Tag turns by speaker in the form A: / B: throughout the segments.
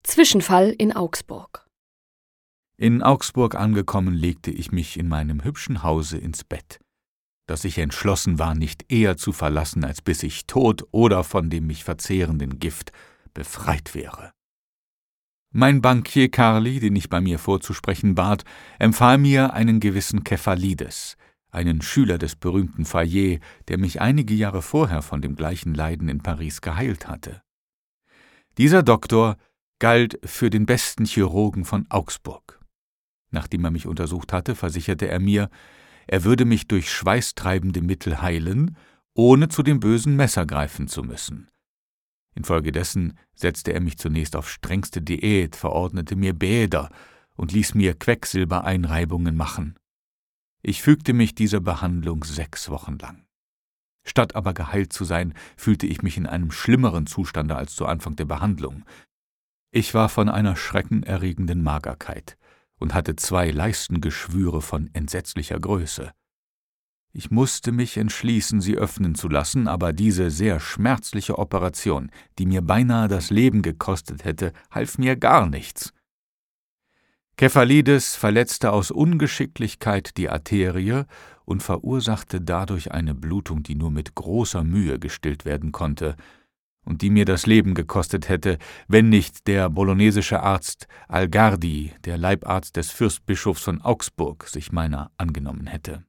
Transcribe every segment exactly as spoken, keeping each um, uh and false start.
A: Zwischenfall in Augsburg.
B: In Augsburg angekommen, legte ich mich in meinem hübschen Hause ins Bett, das ich entschlossen war, nicht eher zu verlassen, als bis ich tot oder von dem mich verzehrenden Gift befreit wäre. Mein Bankier Carli, den ich bei mir vorzusprechen bat, empfahl mir einen gewissen Kephalides, einen Schüler des berühmten Fayet, der mich einige Jahre vorher von dem gleichen Leiden in Paris geheilt hatte. Dieser Doktor galt für den besten Chirurgen von Augsburg. Nachdem er mich untersucht hatte, versicherte er mir, er würde mich durch schweißtreibende Mittel heilen, ohne zu dem bösen Messer greifen zu müssen. Infolgedessen setzte er mich zunächst auf strengste Diät, verordnete mir Bäder und ließ mir Quecksilbereinreibungen machen. Ich fügte mich dieser Behandlung sechs Wochen lang. Statt aber geheilt zu sein, fühlte ich mich in einem schlimmeren Zustande als zu Anfang der Behandlung. Ich war von einer schreckenerregenden Magerkeit und hatte zwei Leistengeschwüre von entsetzlicher Größe. Ich musste mich entschließen, sie öffnen zu lassen, aber diese sehr schmerzliche Operation, die mir beinahe das Leben gekostet hätte, half mir gar nichts. Kephalides verletzte aus Ungeschicklichkeit die Arterie und verursachte dadurch eine Blutung, die nur mit großer Mühe gestillt werden konnte und die mir das Leben gekostet hätte, wenn nicht der bolognesische Arzt Algardi, der Leibarzt des Fürstbischofs von Augsburg, sich meiner angenommen hätte.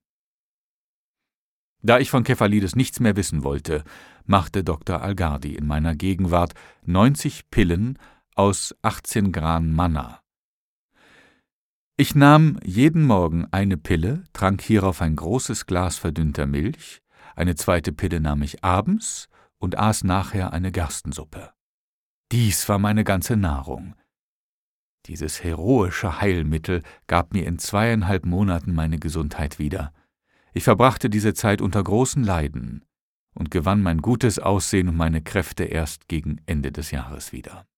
B: Da ich von Kephalides nichts mehr wissen wollte, machte Doktor Algardi in meiner Gegenwart neunzig Pillen aus achtzehn Gran Manna. Ich nahm jeden Morgen eine Pille, trank hierauf ein großes Glas verdünnter Milch, eine zweite Pille nahm ich abends und aß nachher eine Gerstensuppe. Dies war meine ganze Nahrung. Dieses heroische Heilmittel gab mir in zweieinhalb Monaten meine Gesundheit wieder. Ich verbrachte diese Zeit unter großen Leiden und gewann mein gutes Aussehen und meine Kräfte erst gegen Ende des Jahres wieder.